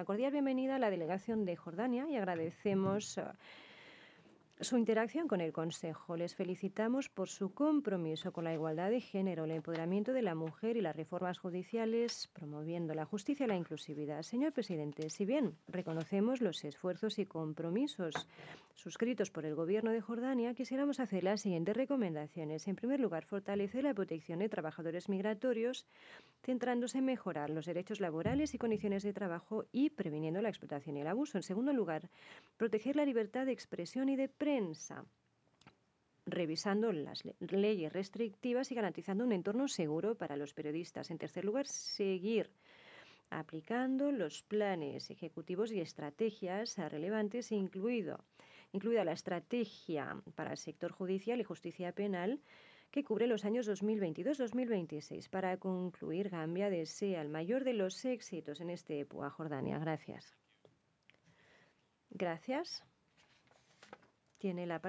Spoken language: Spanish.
cordial bienvenida a la delegación de Jordania y agradecemos su interacción con el Consejo. Les felicitamos por su compromiso con la igualdad de género, el empoderamiento de la mujer y las reformas judiciales, promoviendo la justicia y la inclusividad. Señor presidente, si bien reconocemos los esfuerzos y compromisos suscritos por el Gobierno de Jordania, quisiéramos hacer las siguientes recomendaciones. En primer lugar, fortalecer la protección de trabajadores migratorios, centrándose en mejorar los derechos laborales y condiciones de trabajo y previniendo la explotación y el abuso. En segundo lugar, proteger la libertad de expresión y de prensa, revisando las leyes restrictivas y garantizando un entorno seguro para los periodistas. En tercer lugar, seguir aplicando los planes ejecutivos y estrategias relevantes, incluida la estrategia para el sector judicial y justicia penal, que cubre los años 2022-2026. Para concluir, Gambia desea el mayor de los éxitos en este EPUA Jordania. Gracias. Gracias. Tiene la palabra.